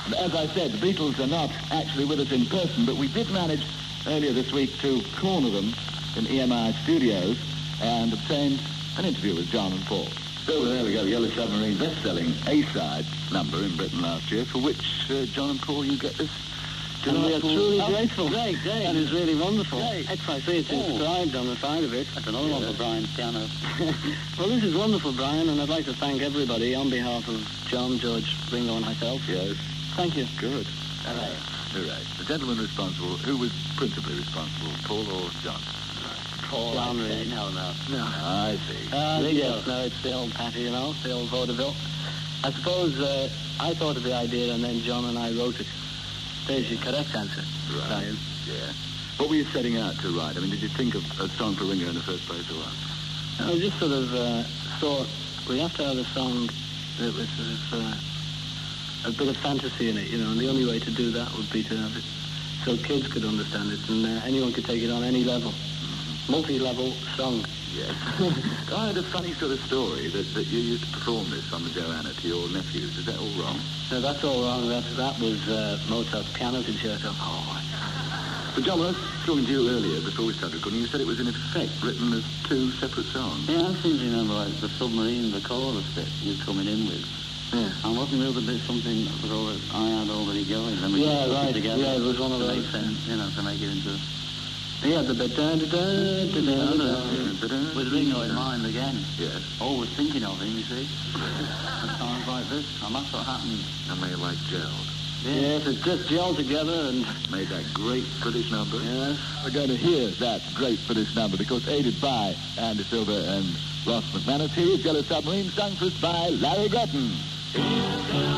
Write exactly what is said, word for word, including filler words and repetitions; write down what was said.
As I said, the Beatles are not actually with us in person, but we did manage earlier this week to corner them in E M I Studios and obtained an interview with John and Paul. So there we go, Yellow Submarine best-selling A-side number in Britain last year, for which, uh, John and Paul, you get this... And we are truly oh, grateful. Great, great. That is really wonderful. Great. X I C, it's Oh. inscribed on the side of it. That's another Yeah. one for Brian's piano. Well, this is wonderful, Brian, and I'd like to thank everybody on behalf of John, George, Ringo, and myself. Yes. Thank you. Good. Hooray. Hooray. The gentleman responsible, who was principally responsible, Paul or John? Paul, John, I'd say. really. No, no. No. I see. Uh, Ringo. yes, no, it's the old Patty, you know, the old vaudeville. I suppose uh, I thought of the idea, and then John and I wrote it. There's your correct answer, Right. Brian. Yeah. What were you setting out to write? I mean, did you think of a song for Ringo in the first place or what? I just sort of uh, thought we have to have a song that was sort of uh, a bit of fantasy in it, you know, and the only way to do that would be to have it so kids could understand it and uh, anyone could take it on any level. Multi-level song. Yes. I heard a funny sort of story that, that you used to perform this on the Joanna to your nephews. Is that all wrong? No, that's all wrong. That, that was uh, Mozart's piano concerto. Oh. But John, when I was talking to you earlier, before we started recording, you said it was in effect written as two separate songs. Yeah, I seem to remember like the submarine, the chorus that you're coming in with. Yeah. And wasn't there a bit something that was all that I had already going? Then we Yeah, just put right. it together Yeah, it was one of to those. make sense, you know, to make it into... Yeah, the bit da da da da da da da. With Ringo in mind again. Yes. Always thinking of him, you see. At times like this, and that's what happened. And they like gelled. Yes, it just gelled together and... Made that great British number. Yes. We're going to hear that great British number because aided by Andy Silver and Ross McManus, here is Yellow Submarine, sung for us by Larry Gretton.